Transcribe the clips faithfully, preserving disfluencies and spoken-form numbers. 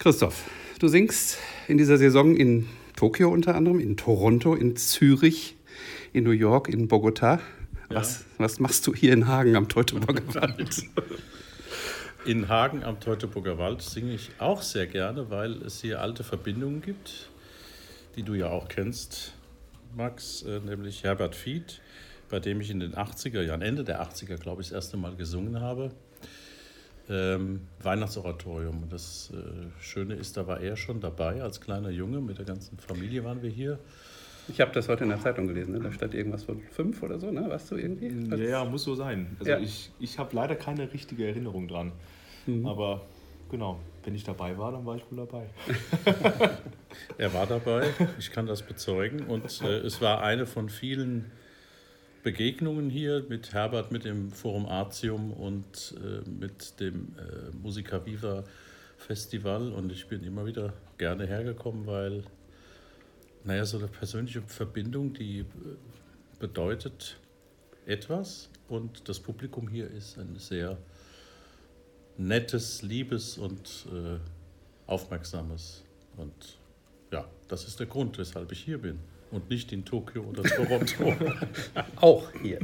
Christoph, du singst in dieser Saison in Tokio unter anderem, in Toronto, in Zürich, in New York, in Bogotá. Ja. Was, was machst du hier in Hagen am Teutoburger Wald? In Hagen am Teutoburger Wald singe ich auch sehr gerne, weil es hier alte Verbindungen gibt, die du ja auch kennst, Max, äh, nämlich Herbert Fied, bei dem ich in den achtziger Jahren, Ende der achtziger, glaube ich, das erste Mal gesungen habe. Ähm, Weihnachtsoratorium. Und das äh, Schöne ist, da war er schon dabei, als kleiner Junge, mit der ganzen Familie waren wir hier. Ich habe das heute in der Zeitung gelesen, ne? Da stand irgendwas von fünf oder so, ne? Warst du irgendwie? Ja, ja, muss so sein. Also ja. ich, ich habe leider keine richtige Erinnerung dran. Mhm. Aber genau, wenn ich dabei war, dann war ich wohl dabei. Er war dabei, ich kann das bezeugen. Und äh, es war eine von vielen Begegnungen hier mit Herbert, mit dem Forum Artium und äh, mit dem äh, Musica Viva Festival. Und ich bin immer wieder gerne hergekommen, weil, naja, so eine persönliche Verbindung, die bedeutet etwas. Und das Publikum hier ist ein sehr nettes, liebes und äh, aufmerksames. Und ja, das ist der Grund, weshalb ich hier bin. Und nicht in Tokio oder Toronto. Auch hier.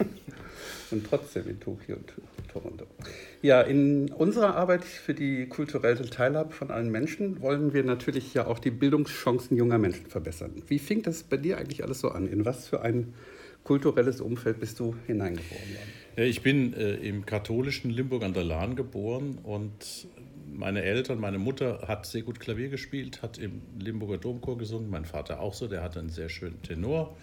Und trotzdem in Tokio und Toronto. Ja, in unserer Arbeit für die kulturelle Teilhabe von allen Menschen wollen wir natürlich ja auch die Bildungschancen junger Menschen verbessern. Wie fing das bei dir eigentlich alles so an? In was für ein kulturelles Umfeld bist du hineingeboren worden? Ich bin äh, im katholischen Limburg an der Lahn geboren und meine Eltern, meine Mutter hat sehr gut Klavier gespielt, hat im Limburger Domchor gesungen, mein Vater auch so, der hatte einen sehr schönen Tenor.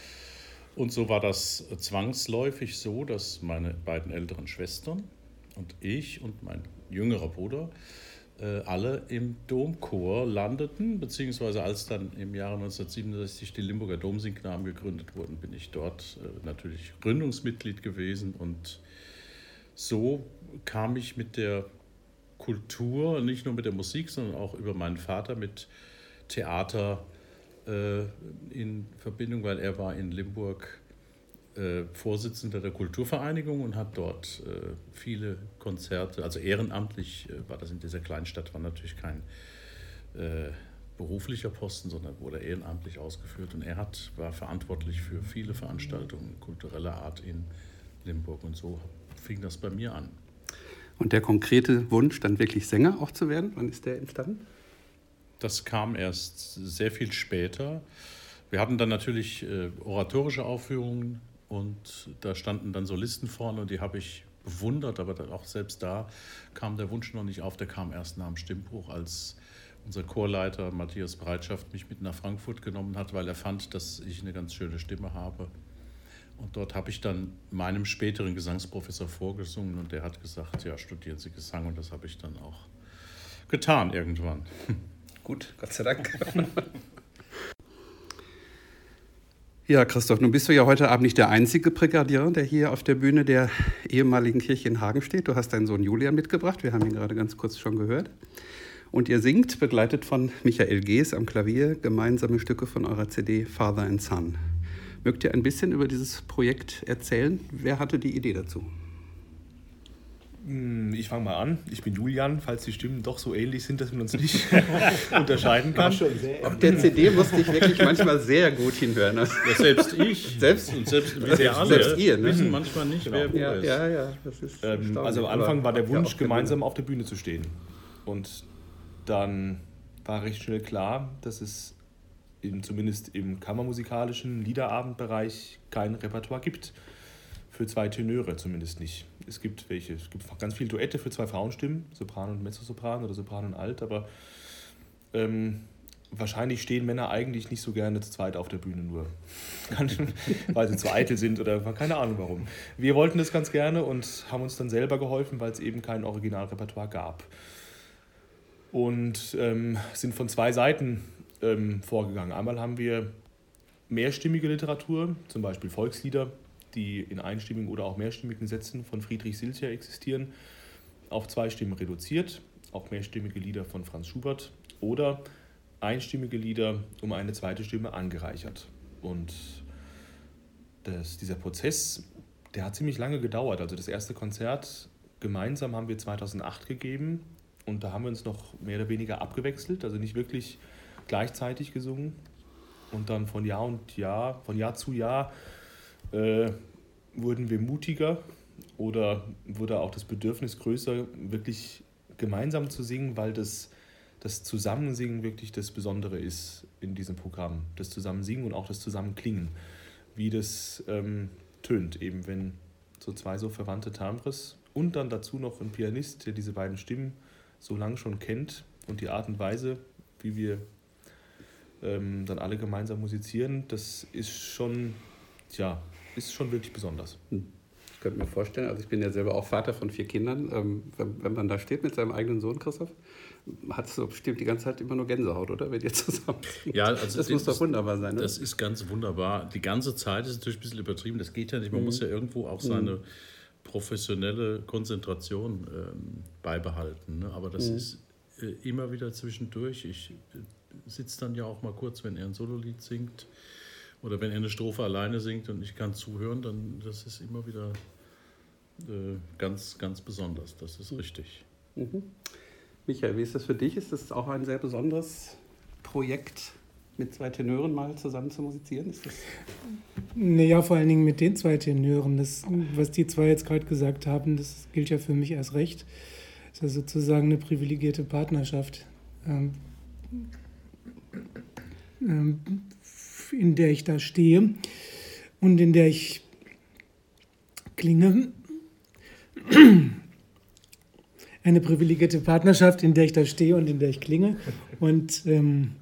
Und so war das zwangsläufig so, dass meine beiden älteren Schwestern und ich und mein jüngerer Bruder äh, alle im Domchor landeten, beziehungsweise als dann im Jahre neunzehnhundertsiebenundsechzig die Limburger Domsingknaben gegründet wurden, bin ich dort äh, natürlich Gründungsmitglied gewesen. Und so kam ich mit der Kultur, nicht nur mit der Musik, sondern auch über meinen Vater mit Theater äh, in Verbindung, weil er war in Limburg äh, Vorsitzender der Kulturvereinigung und hat dort äh, viele Konzerte, also ehrenamtlich äh, war das in dieser Kleinstadt, war natürlich kein äh, beruflicher Posten, sondern wurde ehrenamtlich ausgeführt. Und er hat, war verantwortlich für viele Veranstaltungen kultureller Art in Limburg. Und so fing das bei mir an. Und der konkrete Wunsch, dann wirklich Sänger auch zu werden, wann ist der entstanden? Das kam erst sehr viel später. Wir hatten dann natürlich äh, oratorische Aufführungen und da standen dann Solisten vorne und die habe ich bewundert, aber dann auch selbst da kam der Wunsch noch nicht auf, der kam erst nach dem Stimmbruch, als unser Chorleiter Matthias Bereitschaft mich mit nach Frankfurt genommen hat, weil er fand, dass ich eine ganz schöne Stimme habe. Und dort habe ich dann meinem späteren Gesangsprofessor vorgesungen und der hat gesagt, ja, studieren Sie Gesang, und das habe ich dann auch getan irgendwann. Gut, Gott sei Dank. Ja, Christoph, nun bist du ja heute Abend nicht der einzige Brigadier, der hier auf der Bühne der ehemaligen Kirche in Hagen steht. Du hast deinen Sohn Julian mitgebracht, wir haben ihn gerade ganz kurz schon gehört. Und ihr singt, begleitet von Michael Gees am Klavier, gemeinsame Stücke von eurer C D Father and Son. Mögt ihr ein bisschen über dieses Projekt erzählen? Wer hatte die Idee dazu? Ich fange mal an. Ich bin Julian, falls die Stimmen doch so ähnlich sind, dass man uns nicht unterscheiden kann. Auf der C D musste ich wirklich manchmal sehr gut hinhören. Ja, selbst ich selbst, und selbst, selbst, wir alle selbst ihr, ne? wissen manchmal nicht, genau. wer wo ja, ist. Ja, ja, das ist ähm, also am Anfang war der Wunsch, gemeinsam auf der Bühne zu stehen. Und dann war recht schnell klar, dass es in, zumindest im kammermusikalischen Liederabendbereich kein Repertoire gibt. Für zwei Tenöre zumindest nicht. Es gibt welche, es gibt ganz viele Duette für zwei Frauenstimmen, Sopran und Mezzosopran oder Sopran und Alt, aber ähm, wahrscheinlich stehen Männer eigentlich nicht so gerne zu zweit auf der Bühne nur, weil sie zu eitel sind oder keine Ahnung warum. Wir wollten das ganz gerne und haben uns dann selber geholfen, weil es eben kein Originalrepertoire gab. Und ähm, sind von zwei Seiten ähm, vorgegangen. Einmal haben wir mehrstimmige Literatur, zum Beispiel Volkslieder, die in einstimmigen oder auch mehrstimmigen Sätzen von Friedrich Silcher existieren, auf zwei Stimmen reduziert, auch mehrstimmige Lieder von Franz Schubert oder einstimmige Lieder um eine zweite Stimme angereichert. Und das, dieser Prozess, der hat ziemlich lange gedauert. Also das erste Konzert gemeinsam haben wir zweitausendacht gegeben Und da haben wir uns noch mehr oder weniger abgewechselt, also nicht wirklich gleichzeitig gesungen. Und dann von Jahr und Jahr, von Jahr zu Jahr äh, wurden wir mutiger oder wurde auch das Bedürfnis größer, wirklich gemeinsam zu singen, weil das, das Zusammensingen wirklich das Besondere ist in diesem Programm. Das Zusammensingen und auch das Zusammenklingen, wie das ähm, tönt, eben wenn so zwei so verwandte Timbres und dann dazu noch ein Pianist, der diese beiden Stimmen so lange schon kennt und die Art und Weise, wie wir ähm, dann alle gemeinsam musizieren, das ist schon, tja, ist schon wirklich besonders. Ich könnte mir vorstellen, also ich bin ja selber auch Vater von vier Kindern, ähm, wenn, wenn man da steht mit seinem eigenen Sohn, Christoph, hat es bestimmt die ganze Zeit immer nur Gänsehaut, oder? Wenn ihr zusammen singt. Ja, also das muss doch wunderbar sein, oder? Das ist ganz wunderbar. Die ganze Zeit ist natürlich ein bisschen übertrieben, das geht ja nicht. Man mhm. muss ja irgendwo auch seine mhm. professionelle Konzentration ähm, beibehalten. Ne? Aber das mhm. ist äh, immer wieder zwischendurch. Ich äh, sitze dann ja auch mal kurz, wenn er ein Sololied singt oder wenn er eine Strophe alleine singt und ich kann zuhören, dann das ist immer wieder äh, ganz, ganz besonders. Das ist richtig. Mhm. Michael, wie ist das für dich? Ist das auch ein sehr besonderes Projekt, mit zwei Tenören mal zusammen zu musizieren? Ist das naja, vor allen Dingen mit den zwei Tenören. Das, was die zwei jetzt gerade gesagt haben, das gilt ja für mich erst recht. Das ist ja sozusagen eine privilegierte Partnerschaft, ähm, ähm, in der ich da stehe und in der ich klinge. Eine privilegierte Partnerschaft, in der ich da stehe und in der ich klinge. Und ähm,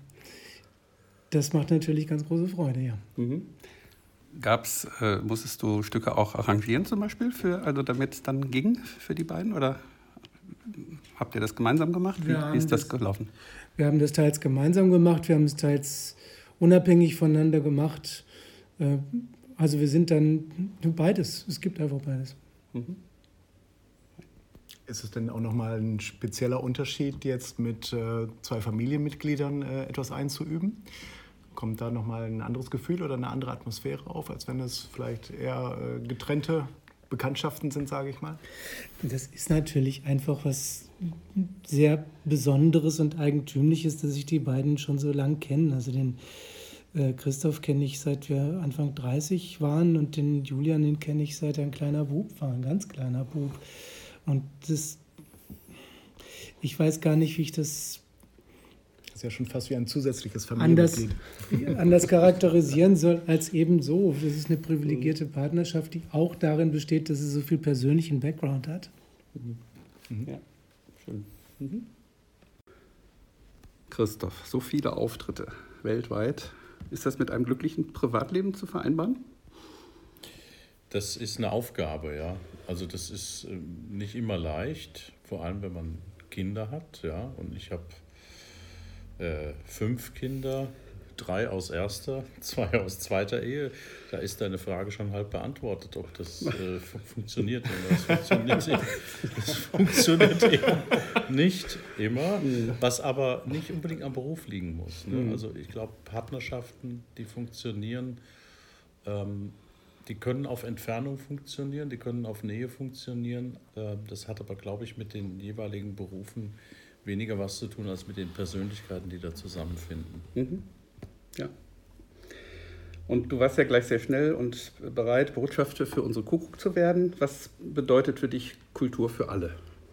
das macht natürlich ganz große Freude, ja. Mhm. Gab's, äh, musstest du Stücke auch arrangieren zum Beispiel, für, also damit es dann ging für die beiden? Oder habt ihr das gemeinsam gemacht? Wie, wie ist das, das gelaufen? Wir haben das teils gemeinsam gemacht, wir haben es teils unabhängig voneinander gemacht. Äh, also wir sind dann beides, es gibt einfach beides. Mhm. Ist es denn auch nochmal ein spezieller Unterschied, jetzt mit äh, zwei Familienmitgliedern äh, etwas einzuüben? Kommt da nochmal ein anderes Gefühl oder eine andere Atmosphäre auf, als wenn es vielleicht eher äh, getrennte Bekanntschaften sind, sage ich mal? Das ist natürlich einfach was sehr Besonderes und Eigentümliches, dass sich die beiden schon so lang kennen. Also den äh, Christoph kenne ich seit wir Anfang dreißig waren und den Julian, den kenne ich seit er ein kleiner Bub war, ein ganz kleiner Bub. Und das, ich weiß gar nicht, wie ich das, das ist ja schon fast wie ein zusätzliches Familienmitglied. Anders, anders charakterisieren soll als eben so. Das ist eine privilegierte Partnerschaft, die auch darin besteht, dass sie so viel persönlichen Background hat. Mhm. Ja, schön. Mhm. Christoph, so viele Auftritte weltweit. Ist das mit einem glücklichen Privatleben zu vereinbaren? Das ist eine Aufgabe, ja. Also das ist äh, nicht immer leicht, vor allem wenn man Kinder hat, ja. Und ich habe äh, fünf Kinder, drei aus erster, zwei aus zweiter Ehe. Da ist deine Frage schon halb beantwortet, ob das äh, funktioniert. Das funktioniert, das funktioniert eben nicht immer, was aber nicht unbedingt am Beruf liegen muss. Ne? Also ich glaube, Partnerschaften, die funktionieren, ähm, die können auf Entfernung funktionieren, die können auf Nähe funktionieren. Das hat aber, glaube ich, mit den jeweiligen Berufen weniger was zu tun, als mit den Persönlichkeiten, die da zusammenfinden. Mhm. Ja. Und du warst ja gleich sehr schnell und bereit, Botschafter für unsere Kuckuck zu werden. Was bedeutet für dich Kultur für alle?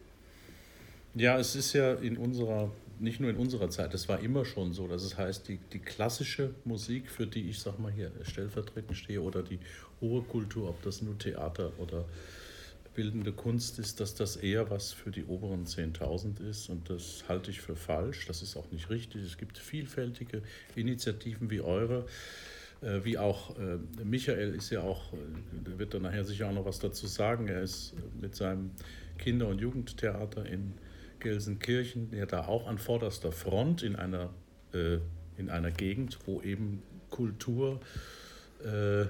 Ja, es ist ja in unserer, nicht nur in unserer Zeit, es war immer schon so, dass es heißt, die, die klassische Musik, für die ich, sag mal hier, stellvertretend stehe, oder die hohe Kultur, ob das nur Theater oder bildende Kunst ist, dass das eher was für die oberen zehntausend ist, und das halte ich für falsch, das ist auch nicht richtig. Es gibt vielfältige Initiativen wie eure, äh, wie auch äh, Michael ist ja auch, der wird dann nachher sicher auch noch was dazu sagen, er ist mit seinem Kinder- und Jugendtheater in Gelsenkirchen, ja da auch an vorderster Front in einer, äh, in einer Gegend, wo eben Kultur äh,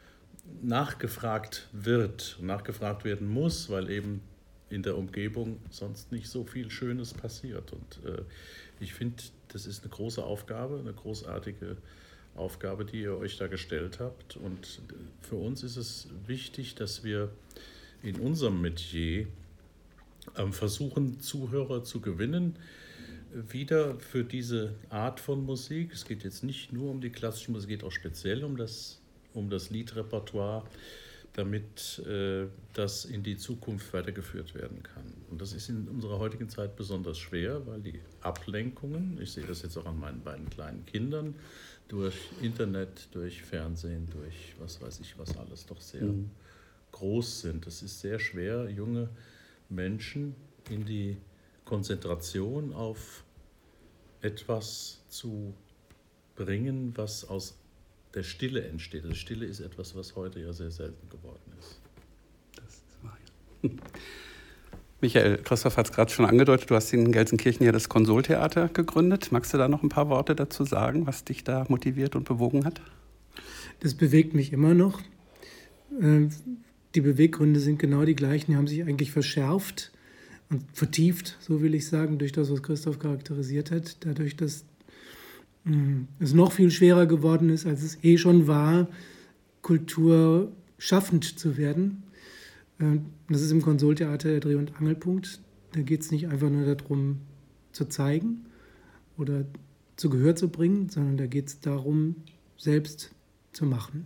nachgefragt wird, nachgefragt werden muss, weil eben in der Umgebung sonst nicht so viel Schönes passiert. Und äh, ich finde, das ist eine große Aufgabe, eine großartige Aufgabe, die ihr euch da gestellt habt. Und für uns ist es wichtig, dass wir in unserem Metier ähm, versuchen, Zuhörer zu gewinnen, wieder für diese Art von Musik. Es geht jetzt nicht nur um die klassische Musik, es geht auch speziell um das, um das Liedrepertoire, damit äh, das in die Zukunft weitergeführt werden kann. Und das ist in unserer heutigen Zeit besonders schwer, weil die Ablenkungen, ich sehe das jetzt auch an meinen beiden kleinen Kindern, durch Internet, durch Fernsehen, durch was weiß ich was alles, doch sehr mhm. groß sind. Es ist sehr schwer, junge Menschen in die Konzentration auf etwas zu bringen, was aus der Stille entsteht. Also Stille ist etwas, was heute ja sehr selten geworden ist. Das ist wahr, ja. Michael, Christoph hat es gerade schon angedeutet, du hast in Gelsenkirchen ja das Konsoltheater gegründet. Magst du da noch ein paar Worte dazu sagen, was dich da motiviert und bewogen hat? Das bewegt mich immer noch. Die Beweggründe sind genau die gleichen, die haben sich eigentlich verschärft und vertieft, so will ich sagen, durch das, was Christoph charakterisiert hat. Dadurch, dass es noch viel schwerer geworden ist, als es eh schon war, kulturschaffend zu werden. Das ist im Konsoltheater der Dreh- und Angelpunkt. Da geht es nicht einfach nur darum, zu zeigen oder zu Gehör zu bringen, sondern da geht es darum, selbst zu machen.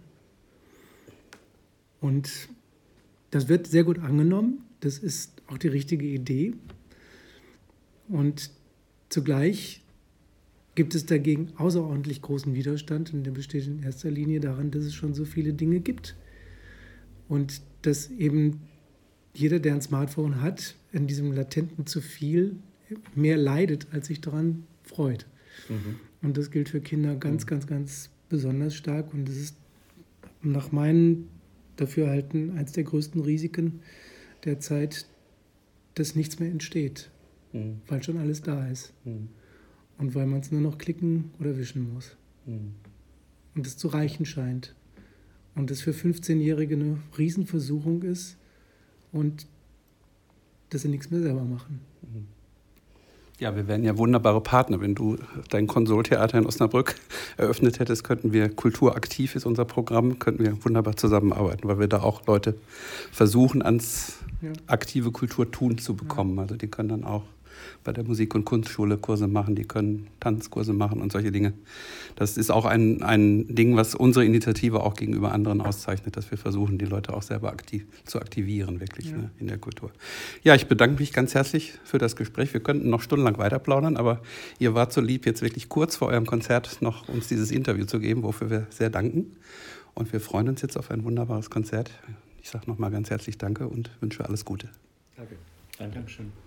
Und das wird sehr gut angenommen. Das ist auch die richtige Idee. Und zugleich gibt es dagegen außerordentlich großen Widerstand, und der besteht in erster Linie daran, dass es schon so viele Dinge gibt. Und dass eben jeder, der ein Smartphone hat, in diesem latenten zu viel mehr leidet, als sich daran freut. Mhm. Und das gilt für Kinder ganz, mhm. ganz, ganz besonders stark. Und das ist nach meinem Dafürhalten eines der größten Risiken der Zeit, dass nichts mehr entsteht, mhm. weil schon alles da ist. Mhm. Und weil man es nur noch klicken oder wischen muss. Mhm. Und es zu reichen scheint. Und es für fünfzehnjährige eine Riesenversuchung ist und dass sie nichts mehr selber machen. Ja, wir wären ja wunderbare Partner. Wenn du dein Konsoltheater in Osnabrück eröffnet hättest, könnten wir, Kulturaktiv ist unser Programm, könnten wir wunderbar zusammenarbeiten, weil wir da auch Leute versuchen, ans ja. aktive Kulturtun zu bekommen. Ja. Also die können dann auch bei der Musik- und Kunstschule Kurse machen, die können Tanzkurse machen und solche Dinge. Das ist auch ein, ein Ding, was unsere Initiative auch gegenüber anderen auszeichnet, dass wir versuchen, die Leute auch selber aktiv zu aktivieren, wirklich ja. ne, in der Kultur. Ja, ich bedanke mich ganz herzlich für das Gespräch. Wir könnten noch stundenlang weiter plaudern, aber ihr wart so lieb, jetzt wirklich kurz vor eurem Konzert noch uns dieses Interview zu geben, wofür wir sehr danken. Und wir freuen uns jetzt auf ein wunderbares Konzert. Ich sage nochmal ganz herzlich Danke und wünsche alles Gute. Danke. Dankeschön.